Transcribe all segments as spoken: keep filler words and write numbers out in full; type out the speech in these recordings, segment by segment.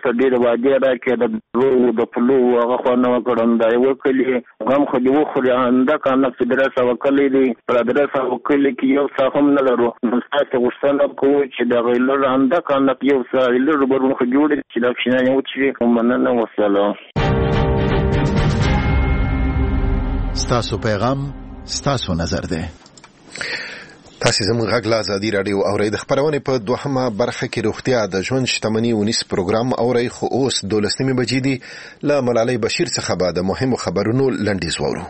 ته ډېر وعدې راکړې د درو د پلو هغه خو نه وکړم دا یو کلی غم خو دې وخوري انده کنه چې درسه وکړې دي پر درسه وکړې کې یو څه هم نه لرو نو تاسو غوښتنه کوو چې د غیلر انده کنه یو څه غیلر برونه خو جوړ چې دا کښینه یو چې مننه وسلام. ستاسو پیغام ستاسو نظر ده. تاسو زموږ غږ لا ازادي رادیو اورئ. د خبرونه په دوهمه برخه کې روغتیا د ژوند شتمنۍ ونیس پروګرام اورئ خو اوس دولسمه بجې دي. له ملالۍ بشیر څخه بعد مهمو خبرونو لنډیز وورو.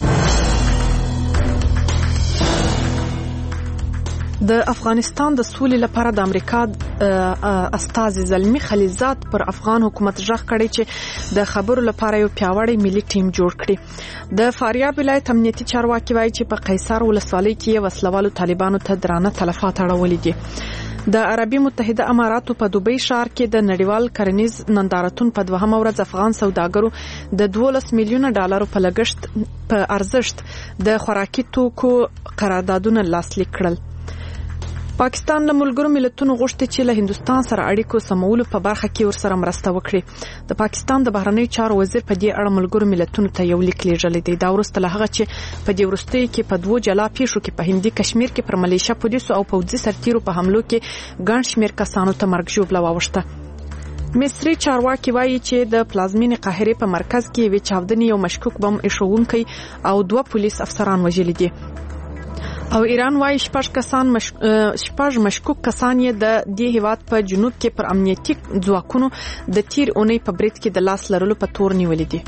د افغانستان د سولې لپاره د امریکا استازي زلمی خلیلزاد پر افغان حکومت ژغ کړی چې د خبرو لپاره یو پیاوړی ملي ټیم جوړ کړي. د فاریاب ولایت امنیتي چارواکي وایي چې په قیصر ولسوالۍ کې وسلوالو طالبانو ته درانه تلفات اړولې دي. د عربي متحده اماراتو په دوبۍ ښار کې د نړیوال کرنیز نندارتون په دوهمه ورځ افغان سوداګرو د دولس میلیونه ډالرو په لګښت په ارزښت د خوراکي توکو قراردادونه لاسلیک کړل. پاکستان له ملګرو ملتونو غوښتي چې له هندستان سره اړیکو سمولو په برخه کې ورسره مرسته وکړي. د پاکستان د بهرنیو چارو وزیر په دې اړه ملګرو ملتونو ته یو لیک لیږلی دی. دا وروسته له هغه چې په دې وروستیو کې په دوو جلا پیښو کې په هندي کشمیر کې پر ملیشیا پولیسو او پوځي سرتیرو په حملو کې ګڼ شمېر کسانو ته مرګ ژوبله واوښته. مصري چارواکي وایي چې د پلازمینې قاهرې په مرکز کې یوې چاودنې یو مشکوک بم ایښودونکی او دوه پولیس افسران وژلي دي. او ایران وايي شپږ کسان مش... شپږ مشکوک کسان یې د دې هیواد په جنوب کې پر امنیتي ځواکونو د تیر اونۍ په برید کې د لاس لرلو په تور نیولې دي.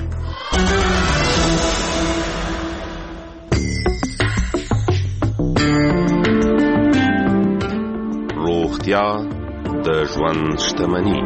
روغتیا د ژوند شتمني.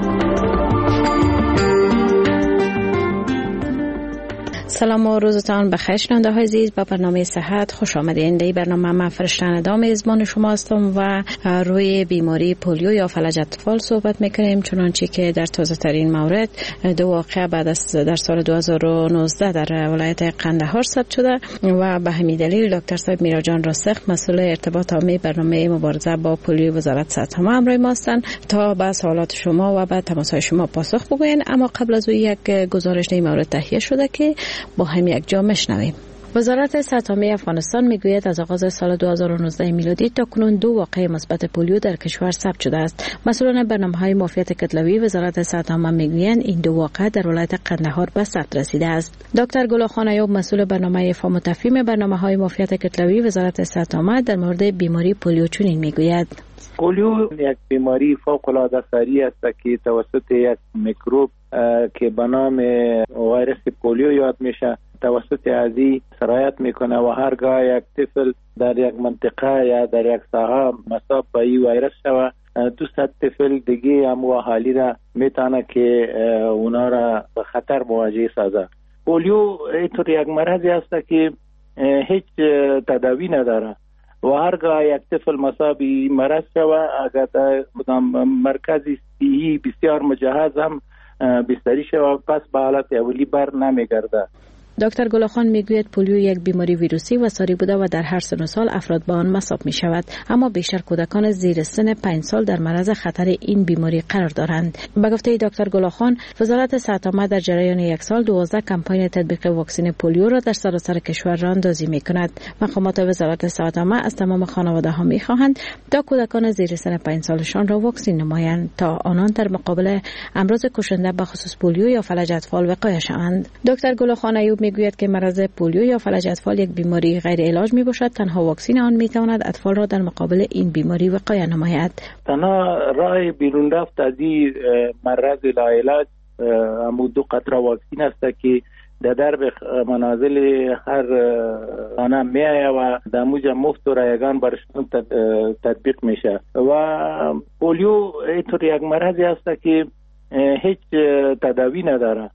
سلام و روزتان بخیر شنونده های عزیز، به برنامه صحت خوش آمدین. در برنامه من فرشته ندا میزبان شما هستم و روی بیماری پولیو یا فلج اطفال صحبت میکنیم. چنانچه که در تازه ترین مورد دو واقعه بعد از در سال دو هزار و نوزده در ولایت قندهار ثبت شده و به همین دلیل دکتر صاحب میراجان راسخ مسئول ارتباط عامی برنامه مبارزه با پولیو وزارت صحت ما همراه ما هستند تا به سوالات شما و به تماس‌های شما پاسخ بگویند. اما قبل از او یک گزارش در مورد تهیه شده که با هم یک جا میشنویم. وزارت صحت عامه افغانستان میگوید از آغاز سال دو هزار و نوزده میلادی تا کنون دو واقعه مثبت پولیو در کشور ثبت شده است. مسئولان برنامه‌های معافیت کتلوی وزارت صحت عامه میگویند این دو واقعه در ولایت قندهار به ثبت رسیده است. دکتر گلخان ایوب مسئول برنامه فهم و تفهیم برنامه‌های معافیت کتلوی وزارت صحت عامه در مورد بیماری پولیو چنین میگوید: پولیو یک بیماری فوق‌العاده سریع است که توسط یک میکروب که به نام ویروس پولیو یاد میشه توسط ازی سرایت میکنه و هرگاه یک طفل در یک منطقه یا در یک ساحه مصاب به این ویروس شود دوست طفل دیگه هم و حالی را میتونه که اونا را به خطر مواجه سازه. پولیو اینطور یک مرضی است که هیچ تداوی نداره و هرگاه یک طفل مصاب این مرض شود اگر در مرکزی صحی بسیار مجهز هم بستری شود پس به حالت اولی بر نمیگرده. دکتر گلخان میگوید پولیو یک بیماری ویروسی و ساری بوده و در هر سن و سال افراد با آن مصاب می شود، اما بیشتر کودکان زیر سن پنج سال در معرض خطر این بیماری قرار دارند. به گفته دکتر گلخان وزارت صحت عامه در جریان یک سال دوازده کمپاین تطبیق واکسن پولیو را در سراسر کشور راه اندازی می کند. مقامات وزارت صحت عامه از تمام خانواده ها می خواهند تا کودکان زیر سن پنج سالشان را واکسن نمایند تا آنان در مقابل امراض کشنده به خصوص پولیو یا فلج اطفال وقایه شوند. دکتر گلخان ایوب میگوید که مرض پولیو یا فلج اطفال یک بیماری غیر علاج می باشد. تنها واکسن آن می تواند اطفال را در مقابل این بیماری وقایه نماید. تنها راه بیرون رفت از این مرض لاعلاج همون دو قطره واکسن است که در درب منازل هر خانه می آید و در موجه مفت و رایگان برشون تطبیق میشه. و پولیو اینطور یک مرضی است که هیچ تداوی نداره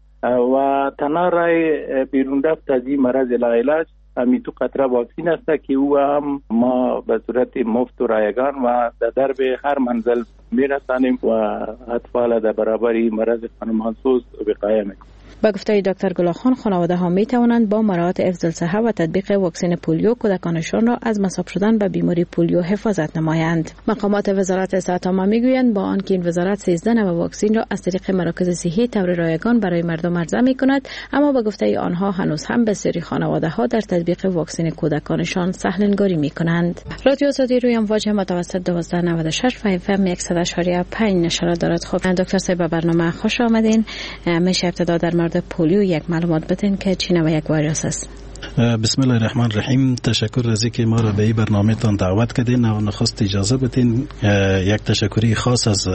و تنها رای بیرون رفت از این مرض لاعلاج همین دو قطره واکسن است که او هم ما به صورت مفت و رایگان و در درب هر منزل میرسانیم و اطفال در برابر این مرض خانمانسوز وقایه میکنیم. با گفته دکتر گلاخان خانواده ها می توانند با مراعات حفظ الصحه و تطبیق واکسن پولیو کودکانشان را از مصاب شدن به بیماری پولیو حفاظت نمایند. مقامات وزارت صحت عامه میگویند با آنکه این وزارت سیزده نوع واکسن را از طریق مراکز صحی طور رایگان برای مردم عرضه می کند، اما با گفته آنها هنوز هم بسیاری خانواده ها در تطبیق واکسن کودکانشان سهلنگاری می کنند. رادیو آزادی روی امواج متوسط دوازده نود و شش و اف ام صد و اشاره پنج نشر دارد. خب دکتر صاحب به برنامه خوش آمدین. میشه ابتدا در مورد پولیو یک معلومات بدین که چی نوع یک ویروس است؟ بسم الله الرحمن الرحیم. تشکر از اینکه ما را به این برنامه تان دعوت کردین و نخست اجازه بدین یک تشکری خاص از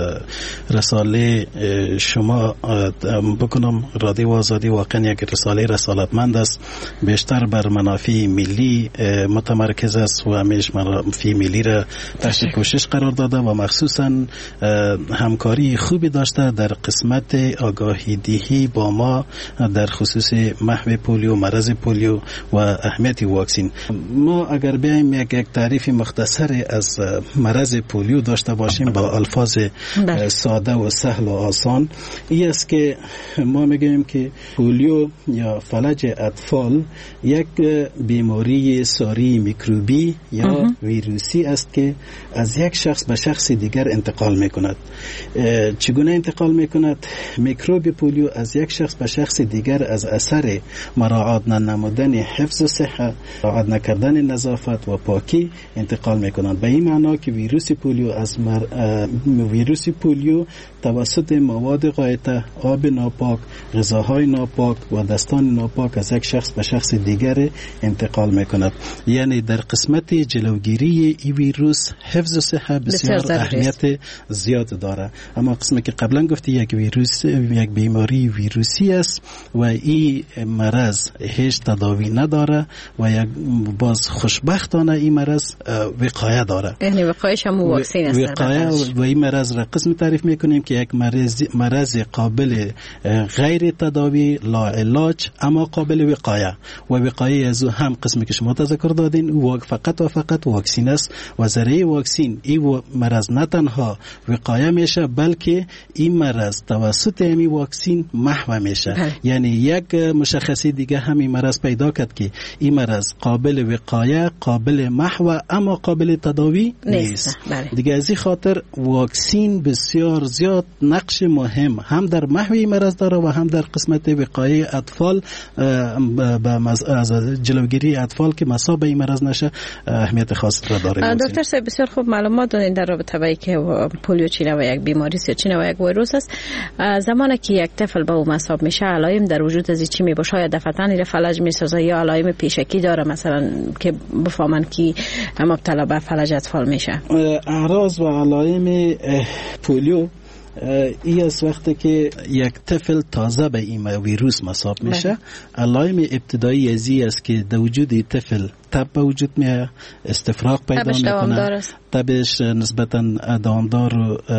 رساله شما بکنم. رادیو آزادی واقعا یک رساله رسالتمند است، بیشتر بر منافع ملی متمرکز است و همیشه منافع ملی را تحت کوشش قرار داده و مخصوصا همکاری خوبی داشته در قسمت آگاهی دهی با ما در خصوص محو پولیو، مرض پولیو و اهمیت واکسن. ما اگر بیایم یک یک تعریف مختصر از مرض پولیو داشته باشیم با الفاظ ساده و سهل و آسان، این است که ما میگیم که پولیو یا فلج اطفال یک بیماری ساری میکروبی یا ویروسی است که از یک شخص به شخص دیگر انتقال میکند. چگونه انتقال میکند؟ میکروب پولیو از یک شخص به شخص دیگر از اثر مراعات ننمودن حفظ صحه، رعایت نکردن نظافت و پاکی انتقال میکنند. به این معنا که ویروس پولیو از مر... ویروس پولیو توسط مواد غایطه، آب ناپاک، غذاهای ناپاک و دستان ناپاک از یک شخص به شخص دیگر انتقال میکند. یعنی در قسمت جلوگیری این ویروس حفظ صحه بسیار اهمیت زیاد داره. اما قسمی که قبلا گفتی یک ویروس یک بیماری ویروسی است و این مرض هیچ تداوی نداره و یک باز خوشبختانه این مرض وقایه داره. یعنی وقایش هم واکسن است. وقایه و این مرض را قسم تعریف میکنیم که یک مرض مرض قابل غیر تداوی، لا علاج اما قابل وقایه و وقایه از هم قسمی که شما تذکر دادین و فقط و فقط واکسن است و ذریعه واکسن این مرض نه تنها وقایه میشه بلکه این مرض توسط این واکسن محو میشه. یعنی یک مشخصی دیگه همین مرض پیدا کرد که این مرض قابل وقایه، قابل محو اما قابل تداوی نیست. دیگه از این خاطر واکسن بسیار زیاد نقش مهم هم در محو این مرض داره و هم در قسمت وقایه اطفال از جلوگیری اطفال که مصاب این مرض نشه اهمیت خاص را داره. دکتر صاحب بسیار خوب معلومات دادین در رابطه با اینکه پولیو چی نوع یک بیماری است یا چی نوع یک ویروس است. زمانی که یک طفل به او مصاب میشه علائم در وجود از چی میباشه؟ یا دفعتاً این فلج میسازه یا علائم پیشکی داره مثلا که بفهمن که مبتلا به فلج اطفال میشه؟ اعراض و علائم پولیو ای از وقتی که یک طفل تازه به این ویروس مصاب میشه، علائم ابتدایی ازی است که در وجود طفل تب به وجود میاد، استفراغ پیدا میکنه، تبش نسبتا دوامدار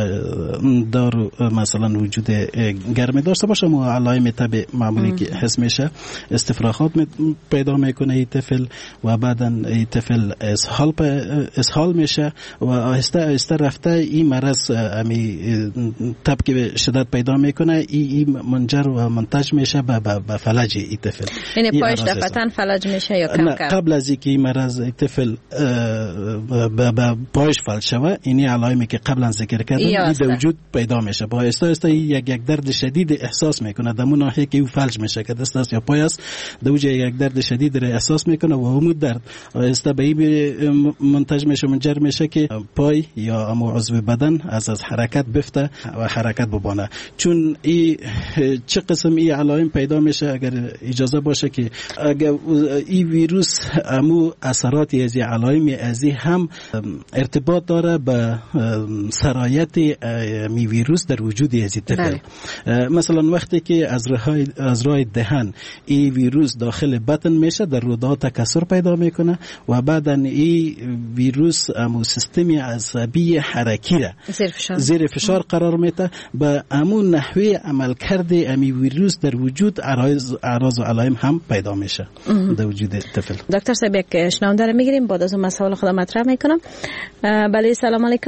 دار مثلا وجود گرمی داشته باشه و علائم تب معمولی که حس میشه، استفراغات پیدا میکنه این طفل و بعدا این طفل اسهال اسهال میشه و آهسته آهسته رفته این مرض امی تب که شدت پیدا میکنه این منجر و منتج میشه به به فلج این طفل. یعنی پایش دفعتاً فلج میشه یا کم کم؟ قبل از اینکه این مرض طفل به پایش فلج شوه، اینی علائمی که قبلا ذکر کردم این در وجود پیدا میشه. با آهسته آهسته یک یک درد شدید احساس میکنه در ناحیه که او فلج میشه که دست است یا پای است، در وجود یک درد شدید را احساس میکنه و اون درد آهسته به این منتج میشه منجر میشه که پای یا امو عضو بدن از از حرکت بفته و حرکت ببانه. چون این چه قسم این علائم پیدا میشه اگر اجازه باشه که اگر این ویروس امو اثرات از این علائم از هم ارتباط داره به سرایت می ویروس در وجود از این طفل. مثلا وقتی که از راه از راه دهن این ویروس داخل بدن میشه در روده تکثر پیدا میکنه و بعدا این ویروس امو سیستم عصبی حرکی را زیر فشار, زیر فشار قرار میده. به امو نحوه عملکرد امی ویروس در وجود اعراض و علائم هم پیدا میشه در وجود طفل. دکتر صاحب یک شنونده رو میگیریم بعد از اون مسائل خودم مطرح میکنم. بله سلام علیکم.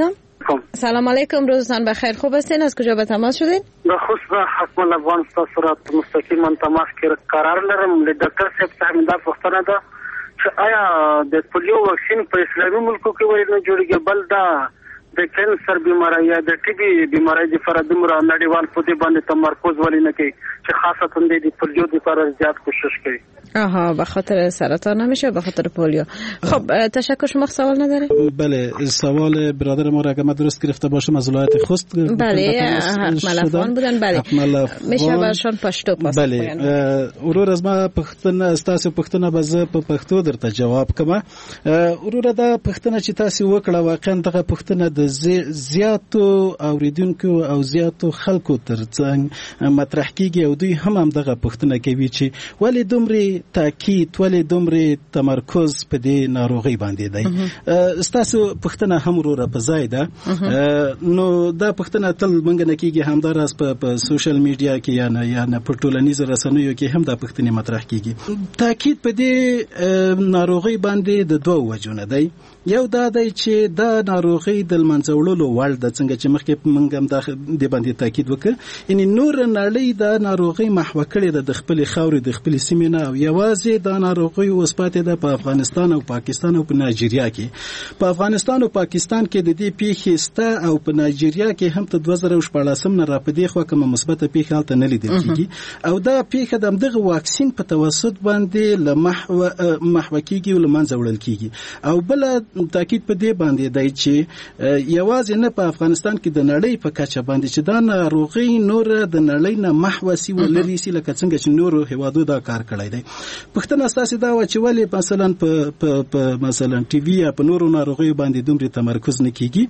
سلام علیکم، روزتان بخیر. خوب هستین؟ از کجا به تماس شدین؟ به خصوص حکم افغان ستاسو را مستقیما تماس کې قرار لرم. له ډاکټر صاحب څخه دا پوښتنه ده چې آیا د پولیو واکسین په اسلامي ملکو کې ولې نه جوړیږي، بل دا د کینسر بیماری یا د ټي بي بیماری د فرادم را نړیوال په دې باندې تمرکز ولې نه کوي چې خاصه د پولیو لپاره زیات کوشش کوي؟ آها، به خاطر سرطان نمیشه، به خاطر پولیو. خب تشکر. شما سوال نداره؟ بله، سوال برادر ما را اگه من درست گرفته باشم از ولایت خوست. بله، اکمل افغان بودن. بله، میشه برشان پشتو پاس. بله، ورور از ما پختنه استاسو پختنه بزه په پښتو درته جواب کوم. ورور دا پختنه چې تاسو وکړه واقعا دغه پختنه د زیاتو اوریدونکو او زیاتو خلکو ترڅنګ مطرح کیږي او دوی هم هم دغه پختنه کوي چې ولې دومره تاکید ولې دومره تمرکز په دې ناروغي باندې دی. استاسو پختنه هم وروره په ځای ده. نو دا پختنه تل منګ نه کیږي، هم دراس په سوشل میډیا کې یا نه یا نه په ټولنیزو رسنیو کې هم دا پختنه مطرح کیږي. تاکید په دې ناروغي باندې د دوه وجونه دی. یو دا دی چې دا ناروغي د منځوړلو وړ د څنګه چې مخکې موږ هم د باندې تاکید وکړ، یعنی نور نړۍ دا ناروغي محو کړې ده د خپل خاورې د خپل سیمې نه، او یوازې دا ناروغي اوس پاتې ده په افغانستان او پاکستان او په نایجیریا کې. په افغانستان او پاکستان کې د دې پیښې سته او په نایجیریا کې هم ته دوه زره شپاړسم نه را پدې خو کومه مثبته پیښه هلته نه لیدل کیږي، او دا پیښه د دغه واکسین په توسط باندې له محو محو کیږي او له منځه وړل کیږي. او بل تاکید په دې باندې دی چې یوازې نه په افغانستان کې د نړۍ په کچه باندې چې دا ناروغي نور د نړۍ نه محو سی ولري سي لکه څنګه چې نورو هیوادو دا کار کړی دی. پښتنه اساسي دا و چې ولې مثلا په په مثلا ټي وي یا په نورو ناروغیو باندې دومره تمرکز نه کیږي،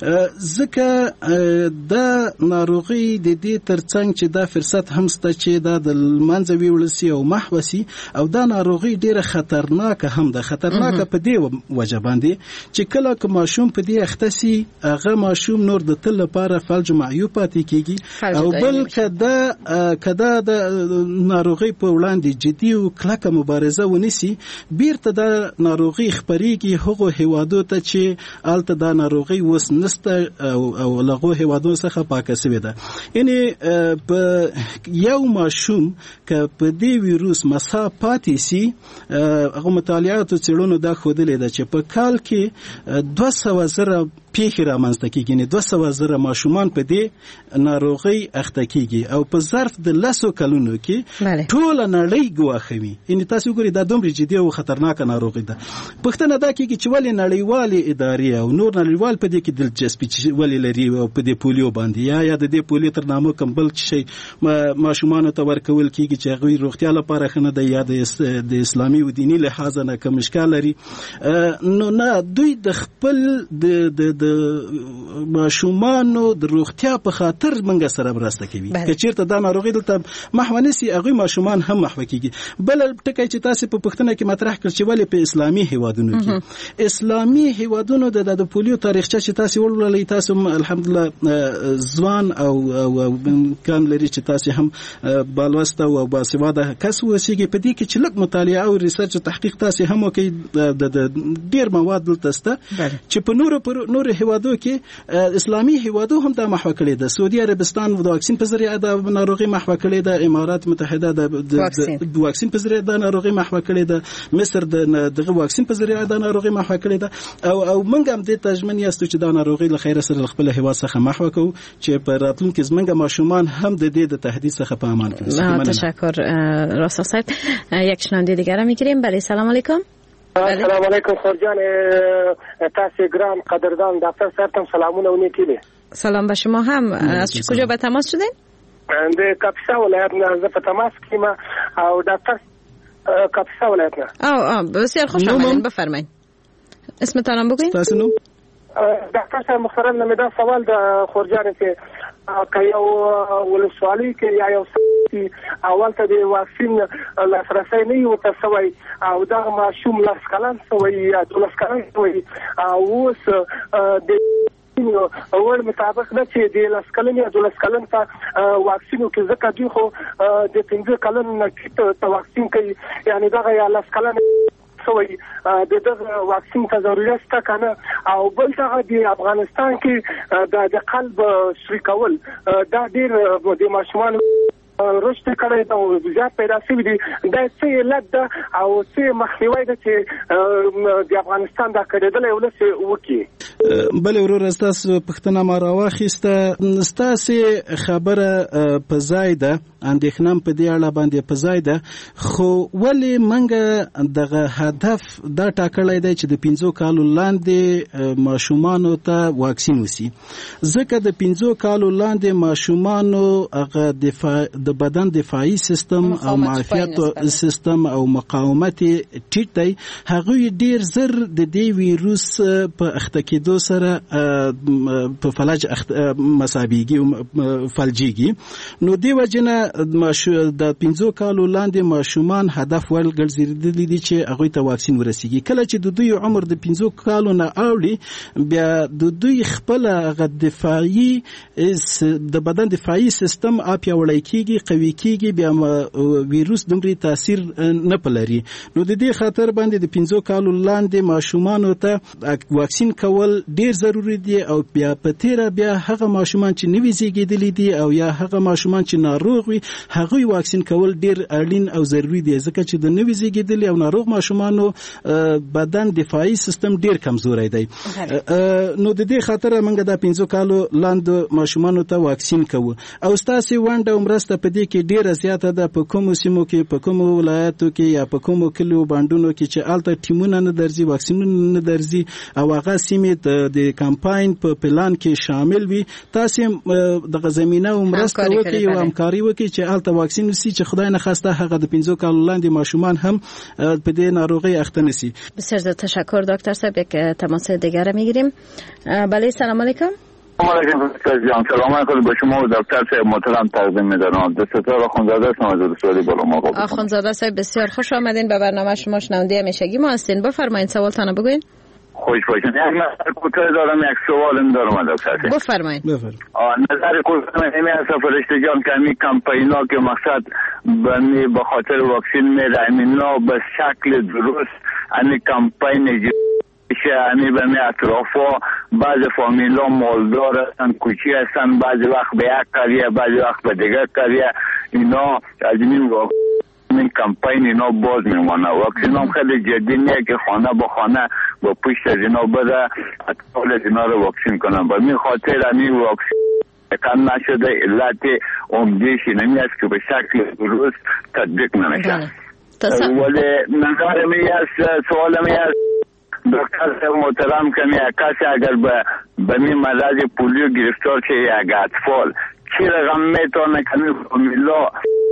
ځکه دا ناروغي د دې ترڅنګ چې دا فرصت هم ست چې دا د منځ ویول سي او محو سي، او دا ناروغي ډیره خطرناکه هم ده. خطرناکه په دې وجه باندې چې کله که ماشوم په دې اخته سي، هغه ماشوم نور د تل لپاره فلج معیوب پاتې کیږي، او بل کدا کدا د ناروغي په وړاندې جدي او کلکه مبارزه ونیسي، بیرته د ناروغي خبريږي هغه هیوادو ته چې الته د ناروغي وس نسته او او لغو هیوادو څخه پاکه سوی ده. یعنی په یو ماشوم که په دې ویروس مسا پاتې سي، هغه مطالعات څېړنو دا ښودلې ده چې په کال کې دوه سوه زره پیښې رامنځته کیږي، نه دوه سوه زره ماشومان په دې ناروغي اخته کیږي، او په ظرف د لسو کلونو کې ټول نړۍ ګواښوي. یعنی تاسو ګورئ دا دومره جدي او خطرناک ناروغي ده. پښتنه دا کیږي چې ولې نړیوالې ادارې او نور نړیوال په دې کې دلچسپي ولې لري او په دې پولیو باندې یا یا د دې پولیو تر نامه کم بل شي ماشومان ته ورکول کیږي چې هغه روغتیا لپاره خنه ده یا د اسلامي او دینی لحاظ نه کوم اشکال لري. نو نه دوی د خپل د د ماشومانو د روغتیا په خاطر منګه سره مرسته کوي. که چیرته دا ناروغي دلته محو نسی، هغه ماشومان هم محو کیږي. بل ټکی چې تاسو په پښتنه کې مطرح کړ چې ولې په اسلامي هیوادونو کې اسلامي هیوادونو د د پولیو تاریخچه چې تاسو ولولئ، تاسو الحمدلله ځوان او او کان لري چې تاسو هم بالوسته او باسواده کس وسیږي، په دې کې چې لږ مطالعه او ریسرچ او تحقیق تاسو هم کوي. د ډیر مواد دلته سته چې په نورو پر نورو هیوادو کې اسلامي هیوادو هم دا محو کړی ده. سعودي عربستان د واکسین په ذریعہ د ناروغي محو کړی ده، امارات متحده د واکسین په ذریعہ د ناروغي محو کړی ده، مصر د دغه واکسین په ذریعہ د ناروغي محو کړی ده، او او موږ هم د تجمن یاستو چې دا ناروغي له خیر سره خپل هیواد څخه محو کوو چې په راتلونکي زمونږ ماشومان هم د دې د تهدید څخه په امان کې. تشکر راستا صاحب. یک شنونده دیگر را میگیریم. بله، سلام علیکم. السلام علیکم خورجان، تاسو ګرام قدردان ډاکټر صاحب ته سلامونه و نیکیله. سلام به شما هم. از کجا به تماس شدین؟ د کاپیسا ولایت نه زه په تماس کیم او ډاکټر کاپیسا ولایت نه. او او بسیار خوش آمدید، بفرمایید اسمتان هم بگوین. تاسو نو ډاکټر صاحب محترم، نه دا سوال د خورجان ته که یو ولسوالۍ کې یا یو اول ته د واکسین لاسرسی نه یو ته سوی او دا ماشوم لاس کلن سوی یا دولس کلن سوی او اوس د اول مطابق ده چې د لاس کلن یا دولس کلن ته واکسینو کې ځکه دوی خو د پنځه کلن نه ته واکسین کوي، یعنی دا یا لاس کلن سوی د دغه واکسین ته ضرورت شته کنه او بل څه د افغانستان کې د قلب شری کول دا ډیر د ماشومان رشد کړی دا زیات پیدا شوی دی دا څه علت ده او څه مخنیوي ده چې د افغانستان د کډېدل ولس وکي. بل ورور تاسو پښتنه ما راوخیسته تاسو خبره په ځای ده اندېښنه په دې اړه باندې په ځای ده خو ولې منګه دغه هدف دا ټاکلای دی چې د پنځو کالو لاندې ماشومانو ته واکسین وسی ځکه د پنځو کالو لاندې ماشومانو هغه دفاع د بدن دفاعي سیستم او معافیت سیستم او مقاومت ټیټ دی هغه ډیر زر د دې ویروس په اخته کېدو سره په فلج مسابيږي او فلجيږي نو دی وجنه د پنځو کالو لاندې ماشومان هدف ول ګرځېدلي دي چې هغه ته واکسین ورسیږي کله چې د دوی عمر د پنځو کالو نه اوړي بیا د دوی خپل غ دفاعي د بدن دفاعي سیستم اپ یوړی کیږي قوي کیږي بیا ویروس دومره تاثیر نه پلري نو د دې خاطر باندې د پنځو کالو لاندې ماشومان ته واکسین کول ډیر ضروری دي او بیا په تیر بیا هغه ماشومان چې نوي زیږیدلي دي او یا هغه ماشومان چې ناروغ وي هغه واکسین کول ډیر اړین او ضروری دي ځکه چې د نوي زیږیدلي او ناروغ ماشومانو بدن دفاعي سیستم ډیر کمزوري دی نو د دې خاطر موږ د پنځو کالو لاندې ماشومانو ته واکسین کوو او تاسو ونده عمرسته په دې کې ډیره زیاته ده په کومو سیمو کې په کومو ولایتو کې یا په کومو کلیو باندونو کې چې الته ټیمونه نه درځي واکسینونه نه درځي او هغه سیمې د کمپاین په پلان کې شامل وي تاسو د زمينه عمرسته وکړي او همکاري وکړي چې الته واکسین وسی چې خدای نه خواسته هغه د پنځو کالو لاندې ماشومان هم په دې ناروغي اخته نشي. بسیار تشکر دکتر صاحب. یک تماس دیگر میگیریم. بله سلام علیکم. جان سلام علیکم به شما و دکتر صاحب محترم تقدیم می‌کنم. دستور آخوندزاده هستم از سوالی بالا ما. آخوندزاده صاحب بسیار خوش آمدین به برنامه شما. شنونده همیشگی ما هستین. بفرمایید سوالتون بگوین. خوش باشین. یک نظر کوتاه دارم یک سوالم دارم دکتر صاحب. بفرمایید. نظر کوتاه اینه است فرشته جان که همین کمپینا که مقصد بنی به خاطر واکسین میره اینا به شکل درست همین کمپین یعنی به می اطرافا بعضی فامیلا مالدار هستن کوچی هستن بعضی وقت به یک قریه بعضی وقت به دیگر قریه اینا از این این کمپین اینا باز میمونه واکسین هم خیلی جدی نیه که خانه با خانه با پشت از اینا بده اطفال از اینا رو واکسین کنن به می خاطر همین واکسین کم نشده علت عمدهش اینمی است که به شکل درست تطبیق نمیشه ولی نظر می است سوال می است دکتر صاحب محترم کنی کسی اگر به به می مرض پولیو گرفتار شه یک اطفال چی رقم میتونه کنی فامیلا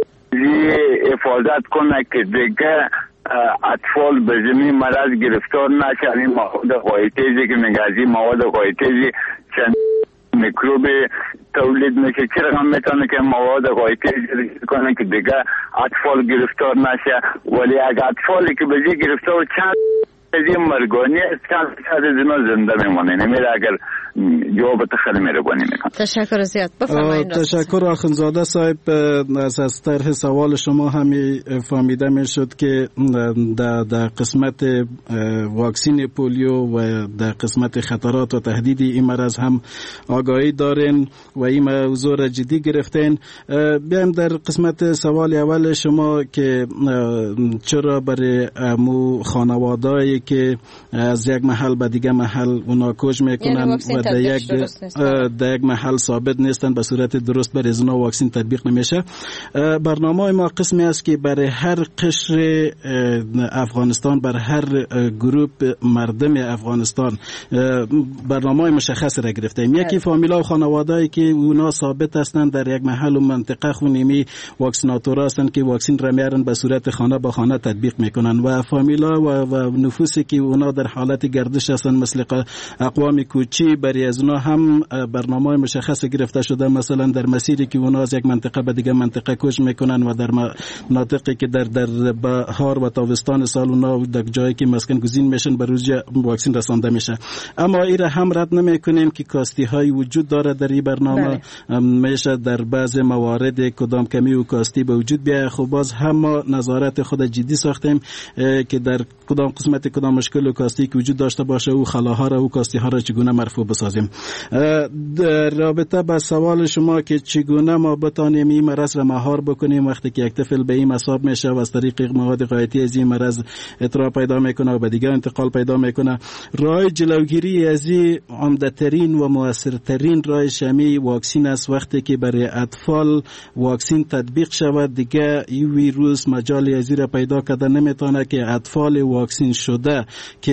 حفاظت کنه که دیگه اطفال به زمین مرض گرفتار نشه این مواد غایطه‌ای که میگه مواد غایطه‌ای چند میکروب تولید میشه چی رقم میتونه که مواد غایطه‌ای کنه که دیگه اطفال گرفتار نشه ولی اگر اطفالی که به زی گرفتار چند این مرگانی چند چند دینا زنده میمونه نمیره اگر جواب تخلی مهربانی میکنم. تشکر زیاد. بفرمایید. تشکر آخوندزاده صاحب. از از طرح سوال شما همی فهمیده میشد که در در قسمت واکسین پولیو و در قسمت خطرات و تهدید این مرض هم آگاهی دارین و این موضوع را جدی گرفتین. بیایم در قسمت سوال اول شما که چرا برای مو خانواده‌ای که از یک محل به دیگه محل اونا کش میکنن و در یک در یک محل ثابت نیستن به صورت درست برای ازنا واکسین تطبیق نمیشه. برنامه ما قسمی است که برای هر قشر افغانستان بر هر گروپ مردم افغانستان برنامه مشخص را گرفتیم. یکی فامیلا و خانواده‌ای که اونا ثابت هستند در یک محل و منطقه خونیمی واکسیناتور هستند که واکسین را میارن به صورت خانه به خانه تطبیق میکنن و فامیلا و, و نفوس روسی که اونا در حالت گردش هستن مثل اقوام کوچی، برای از اونا هم برنامه مشخص گرفته شده، مثلا در مسیری که اونا از یک منطقه به دیگه منطقه کوچ میکنن و در مناطقی که در در بهار و تابستان سال اونا در جایی که مسکن گزین میشن به روز واکسین رسانده میشه. اما این هم رد نمیکنیم که کاستی های وجود داره در این برنامه، میشه در بعض موارد کدام کمی و کاستی به وجود بیاید. خب باز هم ما نظارت خود جدی ساختیم که در کدام قسمت کدام مشکل و کاستی که وجود داشته باشه او خلاها را و کاستی ها را چگونه مرفوع بسازیم. در رابطه با سوال شما که چگونه ما بتانیم این مرض را مهار بکنیم وقتی که یک طفل به این مصاب میشه و از طریق مواد غایتی از این مرض اطلاع پیدا میکنه و به دیگر انتقال پیدا میکنه، راه جلوگیری از این عمده ترین و موثرترین راه شمی واکسین است. وقتی که برای اطفال واکسین تطبیق شود دیگه این ویروس مجال از این را پیدا کرده نمیتونه که اطفال واکسین شده که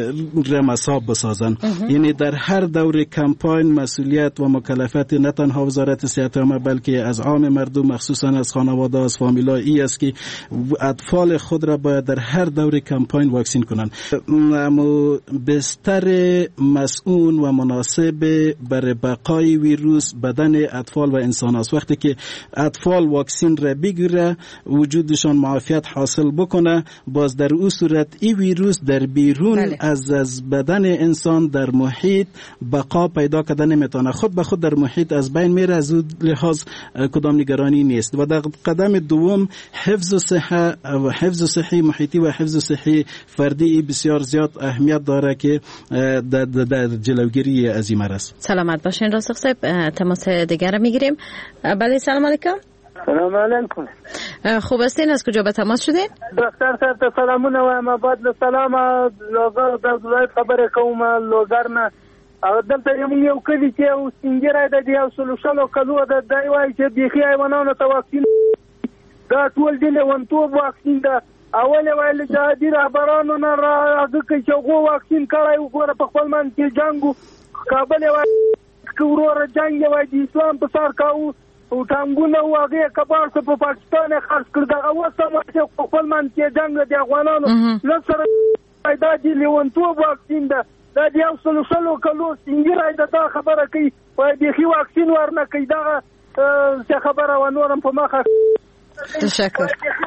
رمصاب بسازن. یعنی در هر دور کمپاین مسئولیت و مکلفیت نه تنها وزارت صحت عامه بلکه از عام مردم مخصوصا از خانواده از فامیلا ای است که اطفال خود را باید در هر دور کمپاین واکسین کنند. اما بستر مسئول و مناسب برای بقای ویروس بدن اطفال و انسان است. وقتی که اطفال واکسین را بگیره وجودشان معافیت حاصل بکنه، باز در اون صورت این ویروس در بیرون بله. از از بدن انسان در محیط بقا پیدا کردن نمیتونه، خود به خود در محیط از بین میره. از اون لحاظ کدام نگرانی نیست. و در قدم دوم حفظ صحه و حفظ صحی محیطی و حفظ صحی فردی بسیار زیاد اهمیت داره که در, در جلوگیری از این مرض. سلامت باشین راسخ صاحب. تماس دیگر میگیریم. بله سلام علیکم. سلام علیکم. خوب هستین؟ از کجا به تماس شدین؟ دکتر صاحب ته سلامونه وایم. بعد له سلام لوګر د ولایت خبره کوم لوګر نه. او دلته یو کلی چې او سنگره د یو سلوشلو کلو د دای وای چې بيخي ایوانانو ته واکسین دا ټول دي له ونتو واکسین دا اول ویل چې د رهبرانو نه راځي چې غو واکسین کړای وګوره په خپل من کې جنگو کابل وای کورور جنگ وای د اسلام په سر کاو او څنګه نو هغه کبار څخه په پاکستان خرڅ کړ دا اوسه چې په خپل من کې جنگ د افغانانو نو سره پیدا دي له ونتو واکسین دا دا د یو سلو سلو کلو سنگیره دا خبره کوي وای بيخي واکسین ورنه کوي دا څه خبره و نورم په مخه. تشکر.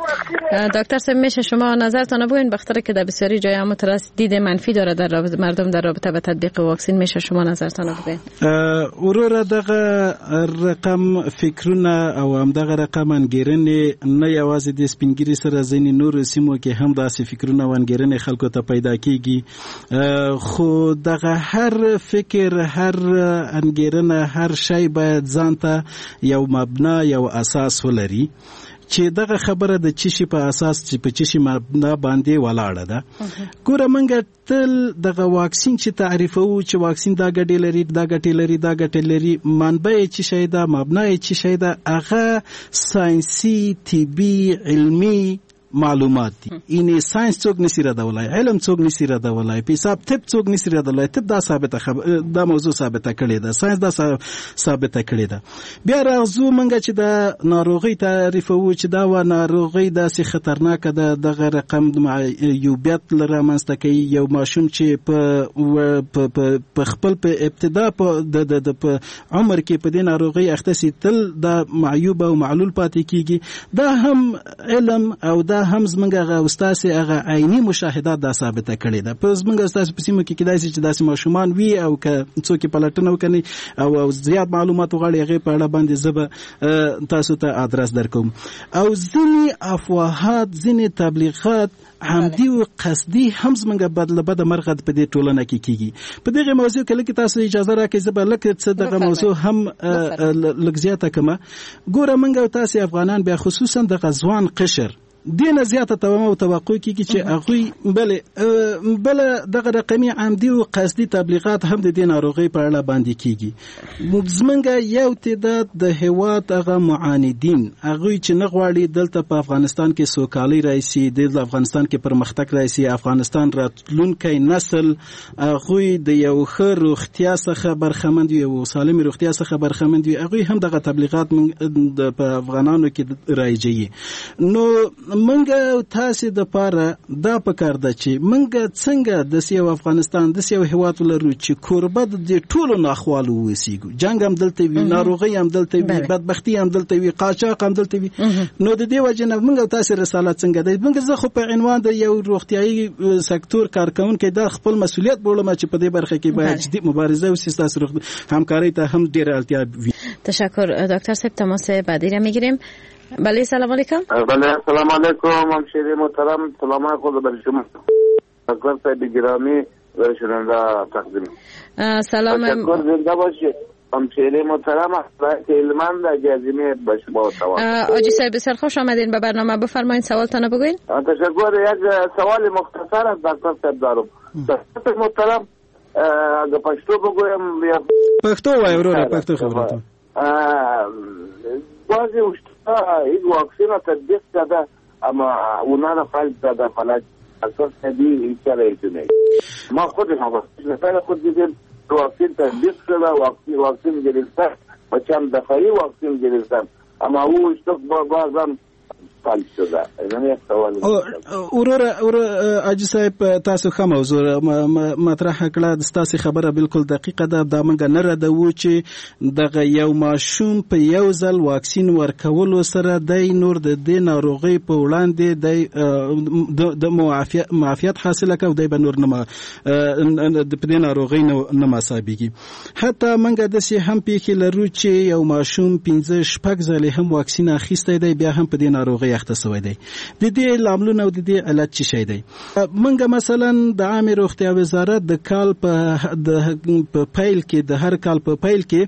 دکتر صاحب میشه شما نظرتون بگوین بخاطر که در بسیاری جای هم دید منفی داره در رابطه مردم در رابطه با تطبیق واکسین، میشه شما نظرتون بگوین؟ اورور دغه رقم فکرونه او هم دغه رقم انګیرنې نه یوازې د سپینګری سره ځینې نور سیمو کې هم داسې فکرونه او انګیرنې خلکو ته پیدا کیږي، خو دغه هر فکر هر انګیرنه هر شی باید ځان ته یو مبنا یو اساس ولري چې دغه خبره د چشي په اساس چې په چشي مبنا باندې ولاړه ده. ګوره منګه تل دغه واکسین چې تعریفو چې واکسین دا ګټې لري دا ګټې لري دا ګټې لري منبع چې شي دا مبنا چې شي دا هغه ساينسي طبي علمي معلومات دي. اینې ساينس څوک نسی ردولای، علم څوک نسی ردولای، په حساب طب څوک نسی ردولای. طب دا ثابته خبر دا موضوع ثابته کړي ده، ساينس دا ثابته کړي ده. بیا راځو منګه چې دا ناروغي تعریفو چې دا و ناروغي داسې خطرناک ده، دغه رقم د معیوبیت لره منځته کوي. یو ماشوم چې په په خپل په ابتدا په د په عمر کې په دې ناروغي اخته سي تل دا معیوب او معلول پاتې کیږي. دا هم علم او دا هم زمونږ هغه استاد هغه عیني مشاهدات دا ثابته کړي ده. په زمونږ استاد په سیمه کې کېدای شي چې داسې ماشومان وي او که څوک پلټنه وکړي او زیات معلومات وغواړي هغه په اړه باندې زه تاسو ته ادرس درکوم. او ځینې افواهات ځینې تبلیغات عمدي او قصدي هم زمونږ بدله بد مرغه په دې ټولنه کې کیږي. په دغه موضوع کې لکه تاسو اجازه راکړئ زه به لکه څه دغه موضوع هم لږ زیاته کړم. ګوره موږ او تاسو افغانان بیا خصوصا د غزوان قشر دینه زیاته تومه توقع کیږي چې هغه بل بل دغه رقمي عمدي او قصدي تبلیغات هم د دین ناروغي په اړه باندې کیږي. زمونږ یو تعداد د هوات هغه معاندین هغه چې نه غواړي دلته په افغانستان کې سوکالي راشي، د افغانستان کې پرمختګ راشي، افغانستان راتلونکي نسل هغه د یو ښه روغتیا څخه برخمند وي او سالم روغتیا څخه برخمند وي، هغه هم دغه تبلیغات په افغانانو کې رایجي. نو منګه تاسو د پاره دا پکار ده چې منګه څنګه د سیو افغانستان د سیو هیواد لرو چې کوربه د ټولو ناخوالو وسیګو جنگ هم دلته وي ناروغي هم دلته وي بدبختی هم دلته وي قاچاق هم دلته وي نو د دې وجه نه منګه تاسو رسالت څنګه ده منګه زه خو په عنوان د یو روغتيایي سکتور کارکونکو د خپل مسولیت بولم چې په دې برخه کې باید جدي مبارزه وشي تاسو همکاری ته هم ډیر اړتیا وي. تشکر دکتر صاحب. تماس بعدی را میگیریم. بله سلام علیکم. بله سلام علیکم همشیره محترم سلام خود بر شما دکتر صاحب گرامی و شنونده تقدیم سلام. تشکر زنده باشید همشیره محترم احسان علمان در جزیمه به شما سوال. آجی صاحب بسیار خوش آمدین به برنامه. بفرمایید سوالتان بگوین. تشکر. یک سوال مختصر از دکتر صاحب دارم. دکتر محترم اگه پښتو بگویم یا پښتو وای وروره پښتو خبره بعضی اشتها این واکسین تطبیق کرده اما اونا را فعال کرده فلج اساس ندی این چرا ایتونه ما خود نفر خود دیدیم واکسین تطبیق شده واکسین واکسین گرفتن و چند دفعی واکسین گرفتن اما او اشتها بازم فعال شده. این یک سوال وروره وروره اجي صاحب تاسو خه موضوع مطرح کړه تاسو خبره بالکل دقیقه ده د منګ نه ردو چې دغه یو ماشوم په یو ځل واکسین ورکولو سره د نور د دې ناروغي په وړاندې د د معافیت حاصله کوي د بنور نه د دې ناروغي نه مصابيږي. حتی منګ د سي هم پیخي لرو چې یو ماشوم پنځه شپږ ځله هم واکسین اخیسته دی بیا هم په دې ناروغي اخته شوی دی. د دې لاملونه او د دې علت څه شي دی؟ منګه مثلا د عامه روغتیا وزارت د کال په د پیل کې د هر کال په پیل کې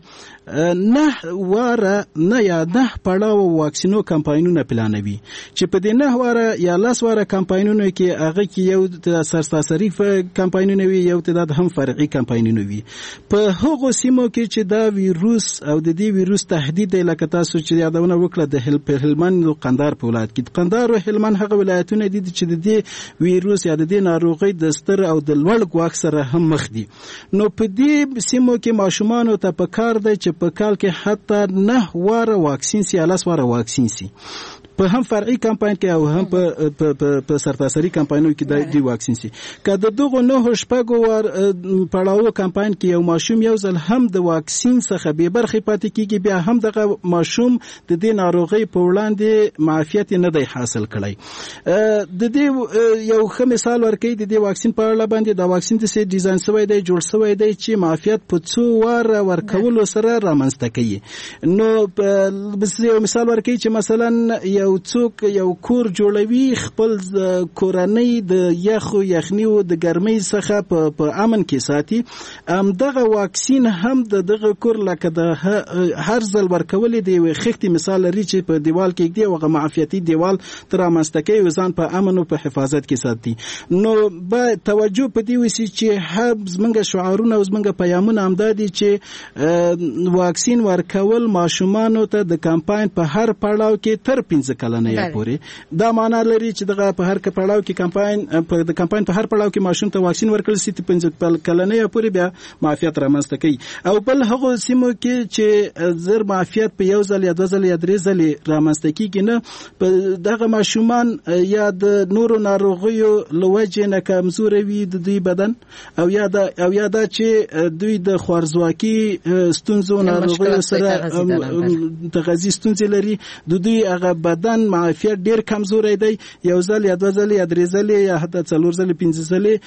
نه واره نه یا نه پړاو واکسینو کمپاینونه پلانوي چې په دې نه واره یا لاس واره کمپاینونه کې هغه کې یو د سرتاسري کمپاینونه وي یو تعداد هم فرعي کمپاینونه وي په هغو سیمو کې چې دا ویروس او د دې ویروس تهدید لکه تاسو چې یادونه وکړه د هلمند او قندهار په ولایت کې قندهار او هلمند هغه ولایتونه دي چې د دې ویروس یا د دې ناروغي د ستر او د لوړ ګواښ سره هم مخ دي. نو په دې سیمو کې ماشومان ته پکار دی چې په کال کې حتی نه واره واکسین سي الاس واره واکسین سي په هم فرعي کمپاین کې او هم په په سرتاسري کمپاینونو کې د واکسین سي کله دغه نه شپږو ور پړاو کمپاین کې یو ماشوم یو ځل هم د واکسین څخه به برخه پاتې کیږي بیا هم دغه ماشوم د دې ناروغي په وړاندې معافیت نه دی حاصل کړی. د دې یو ښه مثال ورکړي د دې واکسین په اړه باندې دا واکسین د سي ډیزاین شوی دی جوړ شوی دی چې معافیت په څو ور ورکولو سره رامنځته کوي. نو بس یو مثال ورکړي چې مثلا یو څوک یو کور جوړوي خپل کورنۍ د یخو یخنیو د ګرمۍ څخه په په امن کې ساتي ام دغه واکسین هم د دغه کور لکه د هر ځل ورکول دی خښتي مثال لري چې په دیوال کې دی او معافیتي دیوال تر مستکی وزن په امن او په حفاظت کې ساتي. نو با توجه په دی وسی چې حبس منګه شعارونه او منګه پیغامونه امدادي چې واکسین ورکول ماشومان ته د کمپاین په هر پړاو کې تر پنځه کلنه یا پورې دا معنا لري چې دغه په هر پړاو کې کمپاین په د کمپاین په هر پړاو کې ماشوم ته واکسین ورکړل سي پنځه کلنه یا پورې بیا معافیت رامنځته کوي. او بل هغه سیمو کې چې زر معافیت په یو ځل یا دوه ځل یا درې ځل رامنځته کیږي نه په دغه ماشومان یا د نورو ناروغیو لوجه نه کمزوري وي د دوی بدن او یا د او یا د چې دوی د خوارزواکي ستونزو ناروغیو سره تغذیه ستونزې لري د دوی هغه بدن معافیت ډیر کمزوري دی یو ځل یا دوه ځل یا درې ځل یا حتی څلور ځل پنځه ځل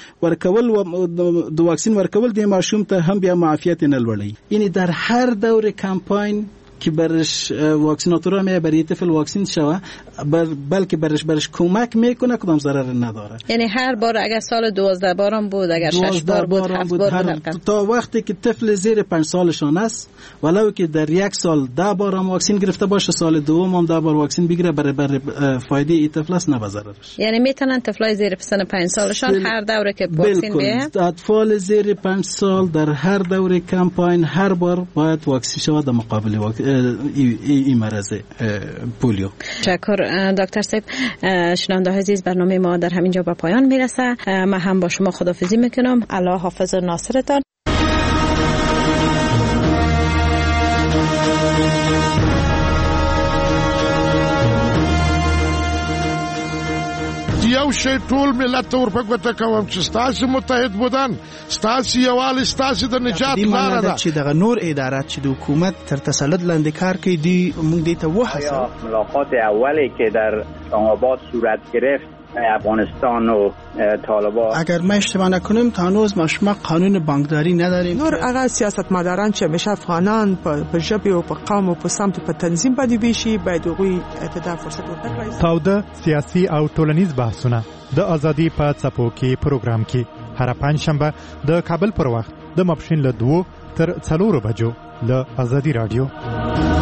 ورکول د واکسین ورکول د ماشوم ته هم بیا معافیت نه لوړي. یعنی در هر دور کمپاین که برش واکسیناتورها می برای طفل واکسین شوه بر بلکه برش برش کمک میکنه کدام ضرر نداره. یعنی هر بار اگر سال دوازده بارم بود اگر شش بار بود هفت بار هر تا وقتی که طفل زیر پنج سالشان است ولو که در یک سال ده بار هم واکسین گرفته باشه سال دوم هم ده بار واکسین بگیره برای برای فایده این طفل است نه ضررش. یعنی میتونن طفلای زیر سن پنج سالشان بل... هر دوره که واکسین بیه اطفال زیر پنج سال در هر دوره کمپاین هر بار باید واکسین شود در مقابل واکسین این مرض پولیو. تشکر دکتر صاحب. شنونده عزیز برنامه ما در همینجا به پایان میرسه. من هم با شما خداحافظی میکنم. الله حافظ و ناصرتان. یو شی ټول ملت ته ورپګوته کوم چې ستاسو متحد بودن ستاسو یوال ستاسو د نجات لاره ده چې دغه نور ادارات چې د حکومت تر تسلط لاندې کار کوي دی موږ دې ته وهڅوو. ملاقات اولی که در اسلام‌آباد صورت گرفت افغانستان و طالبان، اگر ما اشتباه نکنیم تا هنوز ما شما قانون بانکداری نداریم. نور هغه سیاستمداران چې همیشه افغانان په ژبه او په قوم او په سمت په تنظیم باندې بيشي باید هغوی ته فرصت ورکړي. تاوده سیاسي او ټولنیز بحثونه د ازادي په څپو کې پروګرام کې هر پنځشنبه د کابل پر وخت د ماپښین له دوه تر څلورو بجو د ازادي رادیو.